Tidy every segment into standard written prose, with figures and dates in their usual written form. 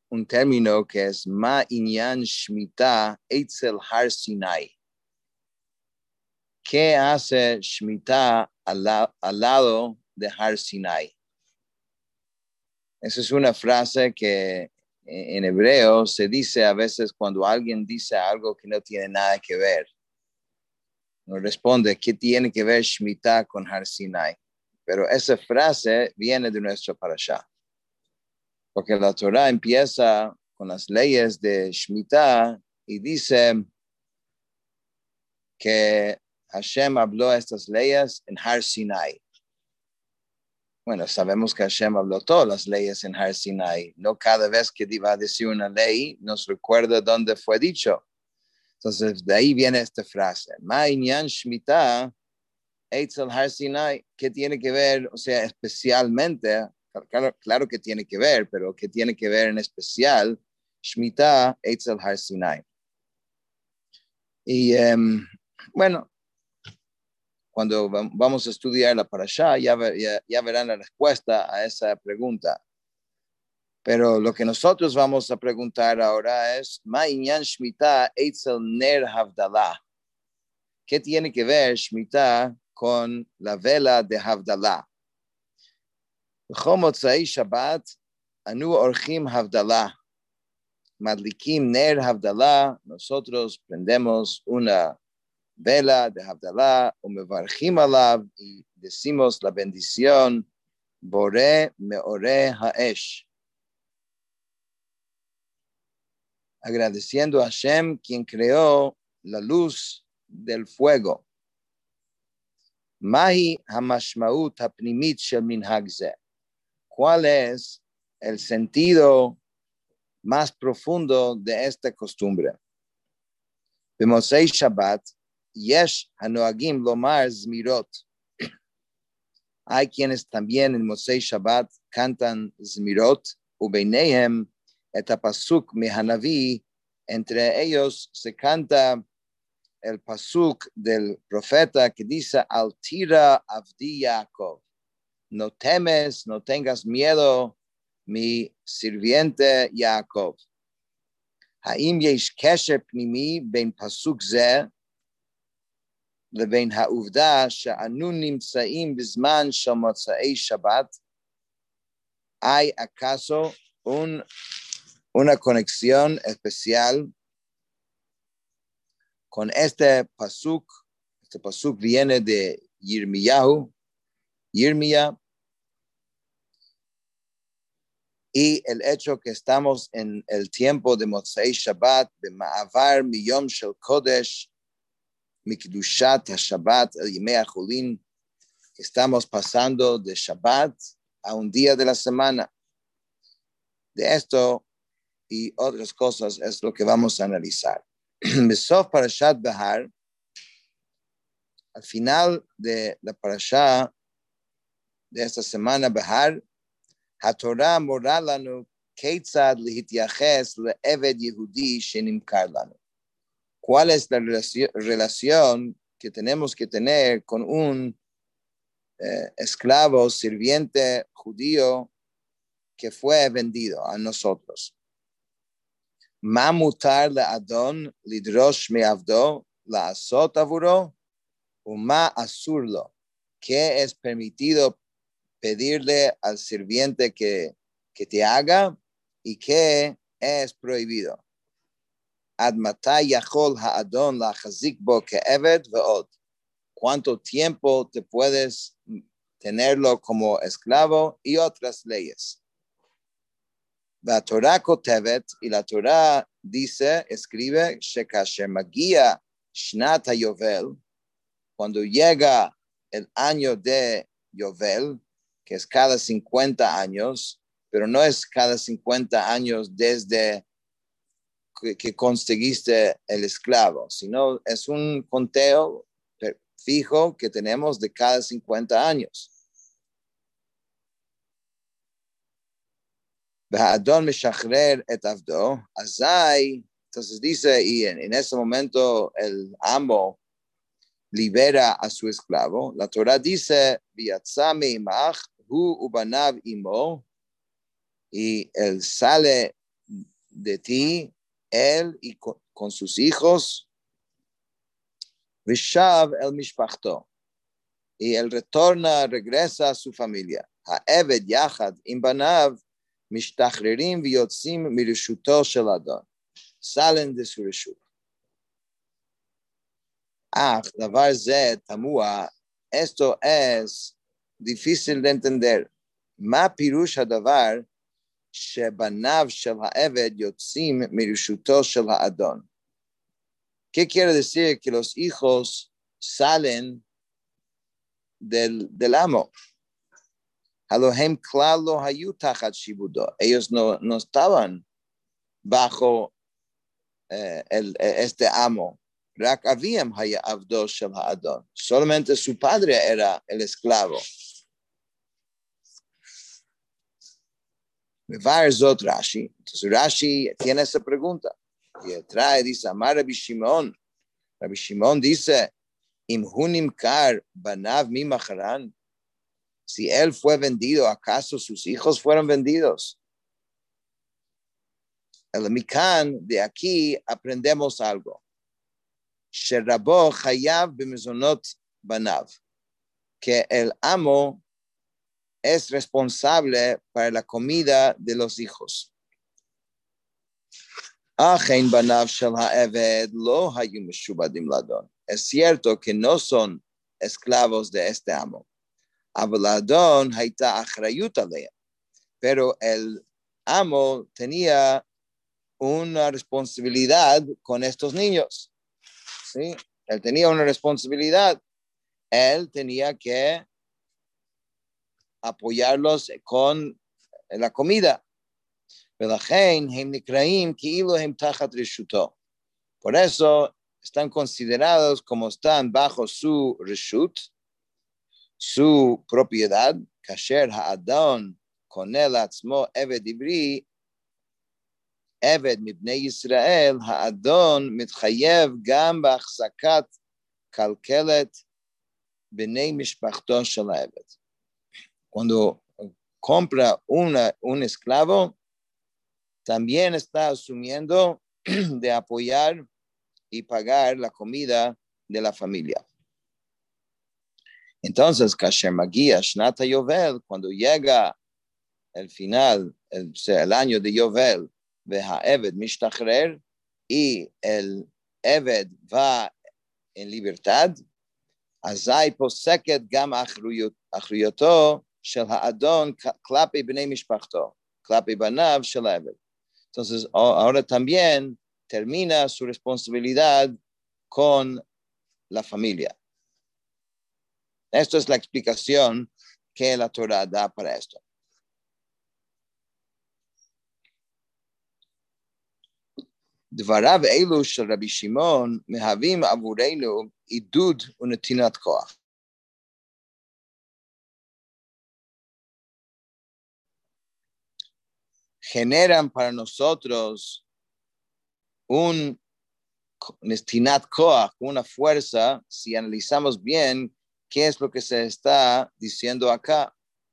un término que es Ma Inyan Shemitah Eitzel Har Sinai. ¿Qué hace Shemitah al lado de Har Sinai? Esa es una frase que en hebreo se dice a veces cuando alguien dice algo que no tiene nada que ver. Nos responde, ¿qué tiene que ver Shemitah con Har Sinai? Pero esa frase viene de nuestra parashá. Porque la Torah empieza con las leyes de Shemitah y dice que Hashem habló estas leyes en Har Sinai. Bueno, sabemos que Hashem habló todas las leyes en Har Sinai. No cada vez que iba a decir una ley nos recuerda dónde fue dicho. Entonces, de ahí viene esta frase. Ma inyan Shemitah Eitzel Har Sinai. ¿Qué tiene que ver? O sea, especialmente, claro que tiene que ver, pero ¿qué tiene que ver en especial? Shemitah Eitzel Har Sinai. Y bueno, cuando vamos a estudiar la parashá, ya verán la respuesta a esa pregunta. Pero lo que nosotros vamos a preguntar ahora es, Ma inyan Shemitah Eitzel Ner Havdalah. ¿Qué tiene que ver Shemitah con la vela de Havdalah? B'chol Motzai Shabbat, anu orchim Havdalah. Madlikim Ner Havdalah, nosotros prendemos una vela de Havdalah, umevarchim alav, y decimos la bendición, Boré meore haesh. Agradeciendo a Hashem, quien creó la luz del fuego. Mahi hamashmaut hapnimit shel minhag ze. ¿Cuál es el sentido más profundo de esta costumbre? B'Motzei Shabbat, yesh hanoagim lomar zmirot. Hay quienes también en Motzei Shabbat cantan zmirot, ubeinehem et pasuk mehanavi. Entre ellos se canta el pasuk del profeta que dice, Al tira avdi Yaakov. No temes, no tengas miedo, mi sirviente Yaakov. Haim yesh kesher pnimi ben pasuk ze leben ha'uvda she'anu nimtzaim bizman shel motzei Shabbat. ¿Hay acaso una conexión especial con este pasuk? Este pasuk viene de Yirmiyah, y el hecho que estamos en el tiempo de Motzei Shabbat, de Ma'avar Miyom Shel Kodesh, Mikdushat HaShabbat, el Yimei HaCholin, que estamos pasando de Shabbat a un día de la semana. De esto y otras cosas es lo que vamos a analizar. Besof Parashat Behar, al final de la parashá de esta semana Behar, HaTorah mora lanu keitzad lehityaches le'eved Yehudi shenimkar lanu. ¿Cuál es la relación que tenemos que tener con un esclavo, sirviente judío que fue vendido a nosotros? Ma mutar le'adon lidrosh me'avdo la'asot avuro uma asurlo. ¿Qué es permitido pedirle al sirviente que te haga y qué es prohibido? Ad matay yachol ha'adon lachazik bo ke'eved ve'od. ¿Cuánto tiempo te puedes tenerlo como esclavo? Y otras leyes. La Torah kotevet, y la Torah dice, escribe, shekasher magia shnat hayovel, cuando llega el año de Yovel, que es cada 50 años, pero no es cada 50 años desde que conseguiste el esclavo, sino es un conteo fijo que tenemos de cada 50 años. Entonces dice, y en ese momento el amo libera a su esclavo. La Torah dice, hu ubanav imo, y él sale de ti, él y con sus hijos, Vishav el Mishpachto, y él regresa a su familia. Ha'eved yachad im banav mishtachrerim v'yotzim mirishuto shel Adon. Salen de su reshut. Davar ze tamua, esto es difícil de entender. Ma pirush hadavar shebanav shel ha'eved yotzim mirishuto shel ha'adon. ¿Qué quiere decir que los hijos salen del amo? Halohem klal lo hayu tachat shibudo. Ellos no estaban bajo este amo. Rak aviam haya avdo shel ha'adon. Solamente su padre era el esclavo. Mevar zot Rashi. Entonces Rashi tiene esa pregunta. Y trae, dice, Amar Rabbi Shimon. Rabbi Shimon dice, Im hunim kar banav mi macharan. Si él fue vendido, ¿acaso sus hijos fueron vendidos? El mikan, de aquí aprendemos algo. Sherabo chayav b'mezonot banav. Que el amo es responsable para la comida de los hijos. Achen banav shel ha'eved lo hayu meshubadim ladon. Es cierto que no son esclavos de este amo. Ladon haita achrayut aleya. Pero el amo tenía una responsabilidad con estos niños. ¿Sí? Él tenía una responsabilidad. Él tenía que apoyarlos con la comida. Por eso están considerados como están bajo su reshut, su propiedad. Kasher ha'adon konel atzmo eved ivri, eved mibnei Yisrael, ha'adon mitchayev gam b'achzakat kalkelet bnei mishpachto shel ha'eved. Cuando compra un esclavo, también está asumiendo de apoyar y pagar la comida de la familia. Entonces, Kasher Magia, Shnata Yovel, cuando llega el final, el año de Yovel, Veha Eved Mishtachrer, y el Eved va en libertad, Azai poseket gam achriyoto shel ha'adon klapi bnei mishpachto, klapi banav shel Eved. Entonces, ahora también termina su responsabilidad con la familia. Esto es la explicación que la Torah da para esto. Dvarav elu shel Rabbi Shimon mehavim avurenu idud unetinat koach. Generan para nosotros un nestinat koach, una fuerza, si analizamos bien qué es lo que se está diciendo acá.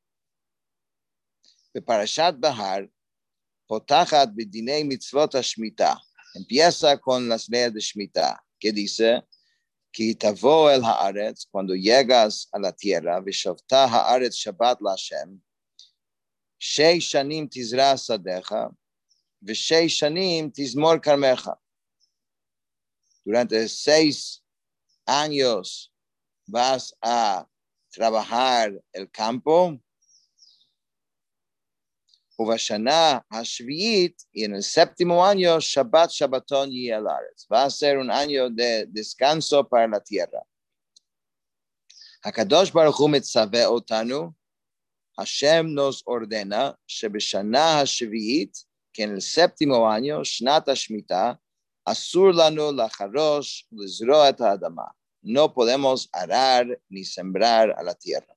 Parashat Bahar, potachat b'dinei mitzvot hashmita. Empieza con las leyes de Shemitah, que dice, Ki tavo el haaretz, cuando llegas a la tierra, v'shavta haaretz Shabbat l'Hashem, shei shanim tizra sadecha, v'shei shanim tizmor karmecha. Durante 6 años vas a trabajar el campo, Uvashana Hashviit, y en el 7º año, Shabbat Shabbaton Yihel Haaretz. Va a ser un año de descanso para la tierra. HaKadosh Baruch Hu mitzaveh otanu, Hashem nos ordena, Shebeshana Hashviit, que en el 7º año, Shnat HaShmitah, Asur lanu lacharosh lizro et ha'adama. No podemos arar ni sembrar a la tierra.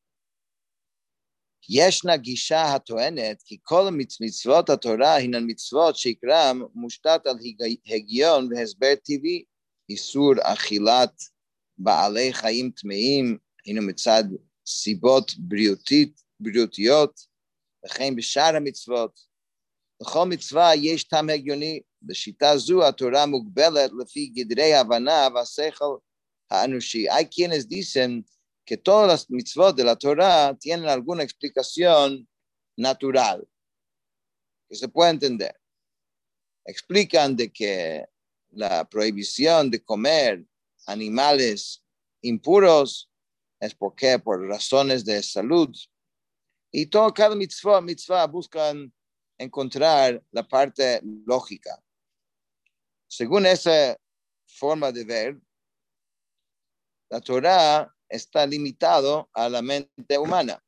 ישנה גישה הטוענת כי כל מצוות התורה הינן מצוות שעיקרם מושתת על היגיון והסבר טבעי. איסור אכילת בעלי חיים טמאים הינו מצד סיבות בריאותיות, וכן בשאר המצוות לכל מצווה יש טעם הגיוני, בשיטה זו התורה מוגבלת לפי גדרי ההבנה והשכל האנושי. Hay quienes dicen que todas las mitzvot de la Torah tienen alguna explicación natural, que se puede entender. Explican de que la prohibición de comer animales impuros es porque por razones de salud. Y cada mitzvah buscan encontrar la parte lógica. Según esa forma de ver, la Torah está limitado a la mente humana.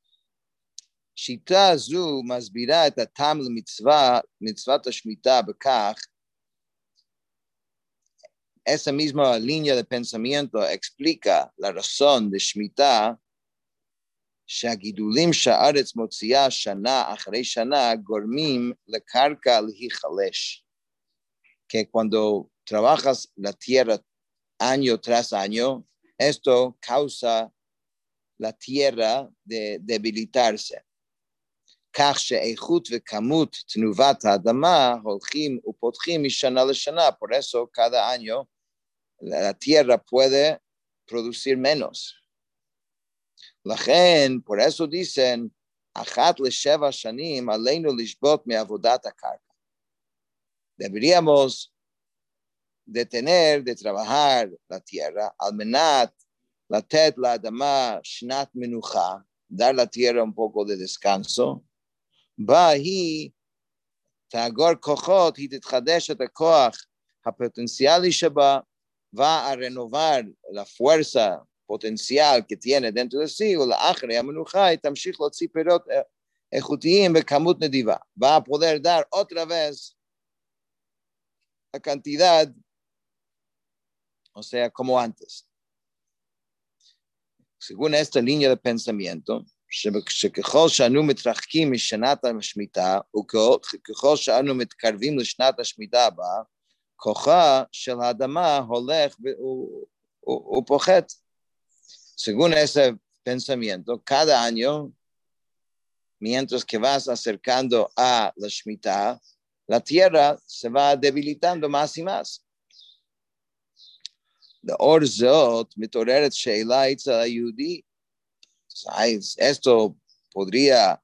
שיטה זו מסבירה את הטעם מצוות השמיטה בכך, esa misma línea de pensamiento explica la razón de Shemitah, שהגידולים שהארץ מוציאה שנה אחרי שנה גורמים לקרקע להיחלש. Que cuando trabajas la tierra año tras año, esto causa la tierra de debilitarse. כך שאיכות וכמות תנובת האדמה הולכים ופותחים משנה לשנה. Por eso cada año la tierra puede producir menos. לכן, por eso dicen, אחת לשבע שנים עלינו לשבות מעבודת הקרקע. Deberíamos detener de trabajar la tierra al meנת לתת לאדמה שנת מנוחה, dar la tierra un poco de descanso, בה היא תאגור כוחות, היא תתחדש את הכוח הפוטנציאלי שבה, va a renovar la fuerza potencial que tiene dentro de sí, ולאחרי המנוחה היא תמשיך להוציא פירות איכותיים בכמות נדיבה, va a poder dar otra vez la cantidad, o sea, como antes. Según esta línea de pensamiento, שככל שאנו מתרחקים משנת השמיטה, וככל שאנו מתקרבים לשנת השמיטה הבאה, כוחה של האדמה הולך ופוחת. Según ese pensamiento, cada año, mientras que vas acercando a la Shemitah, la tierra se va debilitando más y más. לאור זאת, מתעוררת שאלה אצל היהודי, esto podría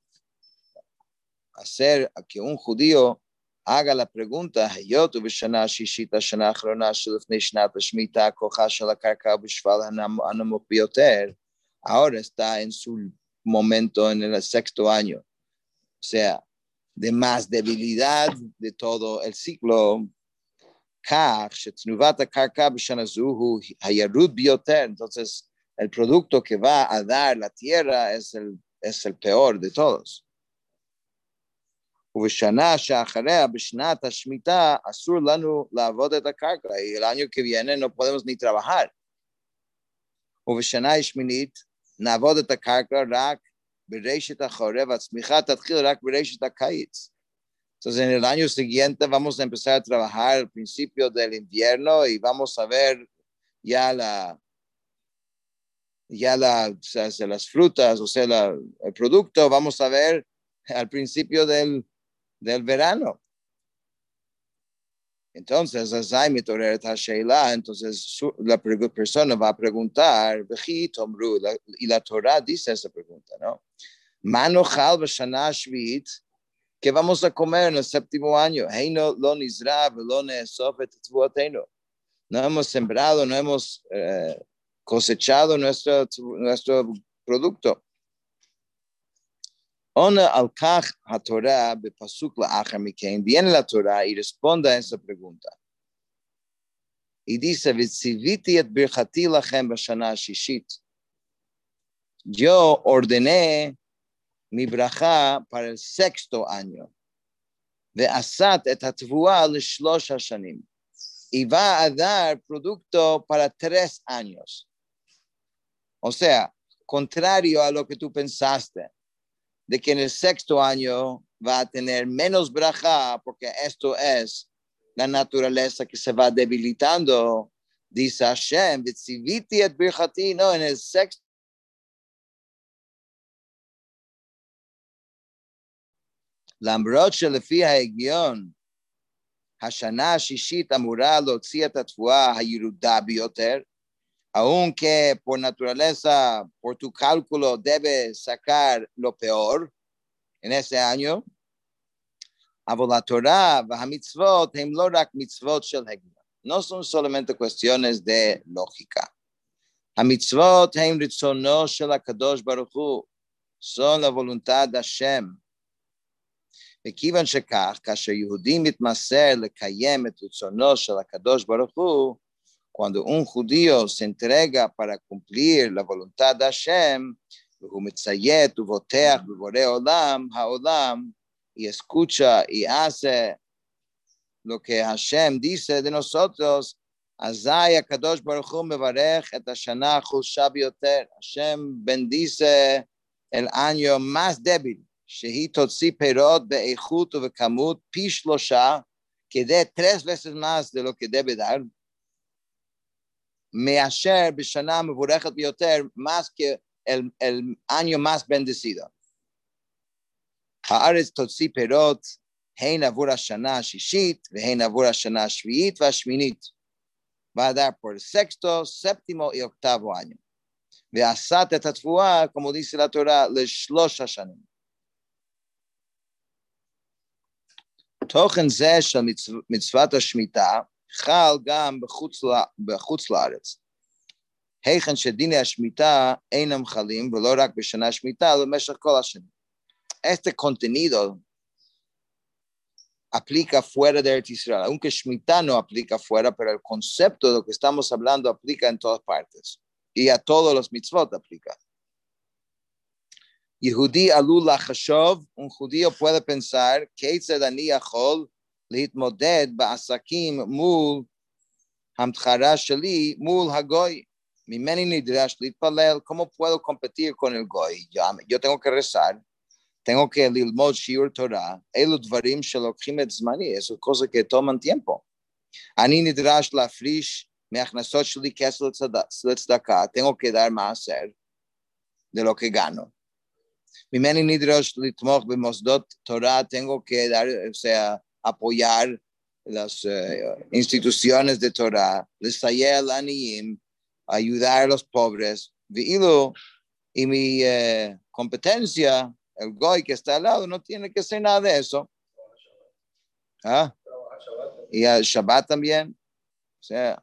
hacer que un judío haga la pregunta, היות ובשנה השישית השנה האחרונה שלפני שנת השמיטה, כוחה של הקרקע בשפל הנמוך ביותר, ahora está en su momento en el sexto año, o sea, de más debilidad de todo el ciclo, כך שתנובת הקרקע בשנה זו הוא הירוד ביותר, entonces el producto que va a dar la tierra es el peor de todos. ובשנה שאחריה, בשנת השמיטה, אסור לנו לעבוד את הקרקע, y el año que viene no podemos ni trabajar. ובשנה השמינית, נעבוד את הקרקע רק ברשת החורף, הצמיחה תתחיל רק ברשת הקיץ. Entonces, en el año siguiente vamos a empezar a trabajar al principio del invierno y vamos a ver ya las frutas, o sea, el producto, vamos a ver al principio del verano. Entonces, entonces la persona va a preguntar, y la Torah dice esa pregunta, ¿no? Manochal b'shana shvit, ¿qué vamos a comer en el séptimo año? Heino lo nizra velo ne'esof et tzvuotenu. No hemos sembrado, no hemos cosechado nuestro producto. Ona al kach haTorah bepasuk la'achar mikein. Viene la Torah y responde a esa pregunta. Y dice, v'tziviti et birchati lachem b'shana hashishit. Yo ordené mi braja para el sexto año. Ve'asat et hatvua l'shlosh hashanim. Y va a dar producto para 3 años. O sea, contrario a lo que tú pensaste, de que en el sexto año va a tener menos braja, porque esto es la naturaleza que se va debilitando, dice Hashem, v'tziviti et birchati, no, en el sexto למרות שלפי ההגיון, השנה השישית אמורה להוציא את התבואה הירודה ביותר, aunque por naturaleza, por tu cálculo, debe sacar lo peor en ese año, אבל התורה והמצוות הם לא רק מצוות של הגיון, no son solamente cuestiones de lógica. המצוות הם רצונו של הקדוש ברוך הוא, son la voluntad de Hashem. וכיוון שכך, כאשר יהודי מתמסר לקיים את רצונו של הקדוש ברוך הוא, cuando un judío se entrega para cumplir la voluntad de Hashem, והוא מציית ובוטח בבורא עולם, העולם, y escucha y hace lo que Hashem dice de nosotros, azay HaKadosh Baruch Hu mevarech et hashana החולשה ביותר. Hashem bendice el año más débil, שהיא תוציא פירות באיכות ובכמות פי 3, que dé 3 veces más de lo que debe dar, מאשר בשנה מבורכת ביותר, más que el año más bendecido. הארץ תוציא פירות, הן עבור השנה השישית, והן עבור השנה השביעית והשמינית. va a dar por el sexto, séptimo y octavo año. ועשת את התבואה, como dice la Torah, ל3 השנים. תוכן זה של מצוות השמיטה, חל גם בחוץ לארץ. היכן שדיני השמיטה אינם חלים, ולא רק בשנה השמיטה, אלא במשך כל השנים. Este contenido aplica fuera de Eretz Israel, aunque Shemitah no aplica fuera, pero el concepto de lo que estamos hablando aplica en todas partes, y a todos los mitzvot aplica. Yehudi alul lachashov, un judío puede pensar, כיצד אני יכול להתמודד בעסקים מול המתחרה שלי, מול הגוי, ממני נדרש להתפלל, ¿cómo puedo competir con el goy? Yo tengo que rezar, tengo que ללמוד שיעור תורה, אלו דברים שלוקחים את זמני, eso cosa que toman tiempo. אני נדרש להפריש מהכנסות שלי כסף לצדקה, tengo que dar מעשר de lo que gano. ממני נדרש לתמוך במוסדות תורה, tengo que dar, o sea, apoyar las instituciones de Torah, לסייע לעניים, ayudar a los pobres, ואילו y mi competencia, el goy que está al lado, no tiene que hacer nada de eso. ¿Ah? Y el Shabbat también. O sea,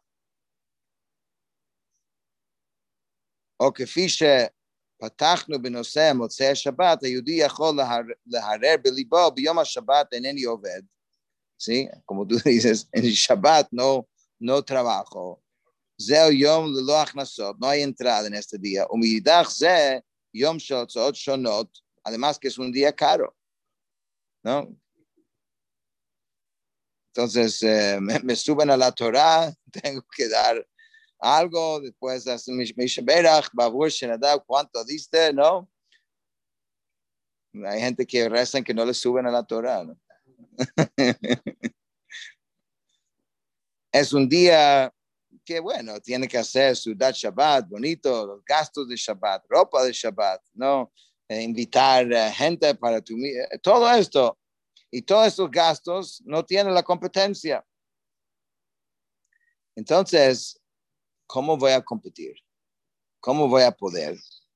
o כפי שפתחנו בנושא מוצאי השבת, היהודי יכול להרהר בליבו, ביום השבת אינני עובד. ¿Sí? Como tú dices, en el Shabbat no trabajo. זהו יום ללא הכנסות, no hay entrada en este día. ומאידך זה יום של הוצאות שונות, además que es un día caro, ¿no? Entonces, me suben a la Torah, tengo que dar algo, después hacen mi Sheberach, Babur Shenadav, ¿cuánto diste, no? Hay gente que rezan que no le suben a la Torah, ¿no? Es un día que, bueno, tiene que hacer su Dat Shabbat, bonito, los gastos de Shabbat, ropa de Shabbat, ¿no? Invitar gente para tu... todo esto, y todos estos gastos no tienen la competencia. Entonces, ¿cómo voy a competir? ¿Cómo voy a poder?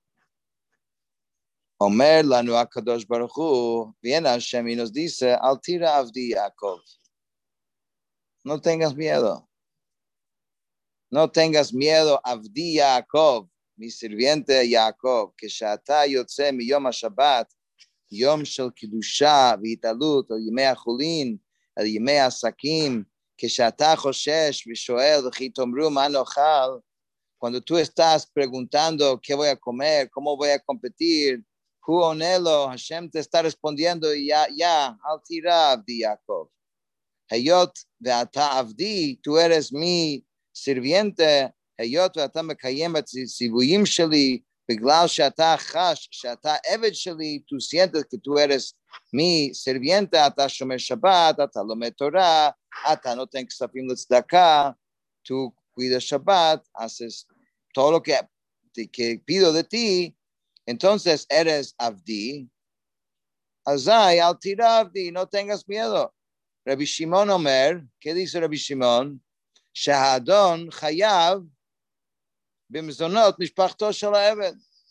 Omer lanu HaKadosh Baruch Hu, viene Hashem y nos dice, Al tira avdi Yaakov. No tengas miedo. No tengas miedo, avdi Yaakov, mi sirviente Yaakov, que שאתה יוצא מיום השבת, יום של קדושה והתעלות, על ימי החולין, על ימי העסקים, כשאתה חושש ושואל, וכי תאמרו מה נאכל, cuando tú estás preguntando qué voy a comer, cómo voy a competir, hu onelo, Hashem te está respondiendo, ya, al tira avdi Yaakov. Hayot ve'ata avdi, tú eres mi sirviente, היות ואתה מקיים את הציוויים שלי, בגלל שאתה חש, שאתה עבד שלי, tú sientes que tú eres mi sirviente, אתה שומר שבת, אתה לומד תורה, אתה נותן כספים לצדקה, tú cuidas שבת, haces todo lo que pido de ti, entonces eres avdi, Azai al tiravdi, no tengas miedo. Rabbi Shimon Omer, ¿qué dice Rabbi Shimon? Shahadon chayav b'mizonot mishpachto shel ha'eved.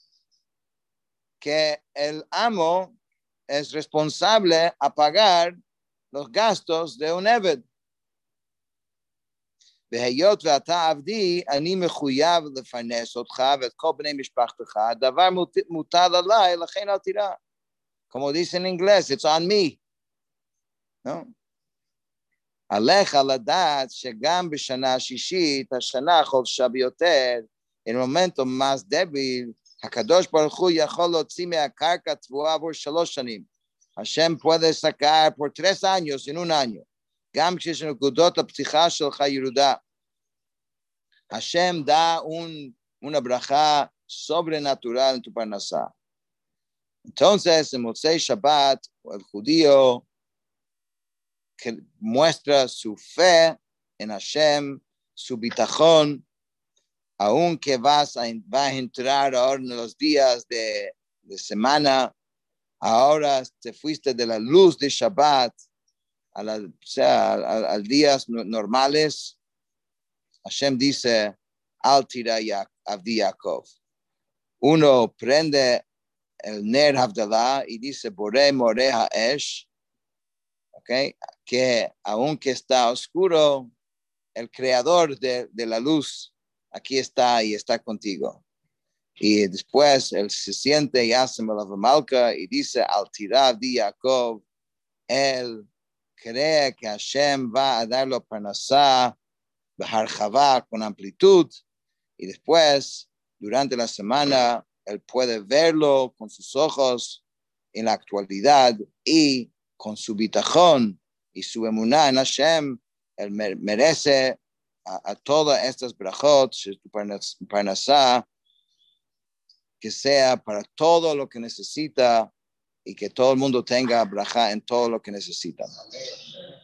Que el amo es responsable a pagar los gastos de un eved. והיות ואתה עבדי, אני מחויב לפרנס אותך ואת כל בני משפחתך, הדבר מוטל עליי, לכן אל תירא. Como dice en inglés, it's on me. No? עליך לדעת שגם בשנה השישית, השנה החולשה ביותר, en momento más débil, הקדוש ברוך הוא יכול להוציא מהקרקע תבואה עבור 3 שנים. השם puede sacar por 3 años en un año. גם כשיש נקודות הפתיחה שלך ירודה. Hashem da una braja sobrenatural en tu parnasá. Entonces, en Motzei Shabbat, el judío que muestra su fe en Hashem, su bitajón, aunque va a entrar ahora en los días de semana, ahora te fuiste de la luz de Shabbat a días normales. Hashem dice, al tira Avdi Yaakov. Uno prende el Ner Havdalah y dice, Boré More Ha'esh, okay, que aunque está oscuro, el creador de la luz aquí está y está contigo. Y después él se siente y hace Malavamalka y dice, al tira Avdi Yaakov, él cree que Hashem va a darlo parnasá, con amplitud, y después, durante la semana, él puede verlo con sus ojos en la actualidad y con su bitajón y su emuná en Hashem, él merece a todas estas brajot, parnasá, que sea para todo lo que necesita y que todo el mundo tenga brajá en todo lo que necesita.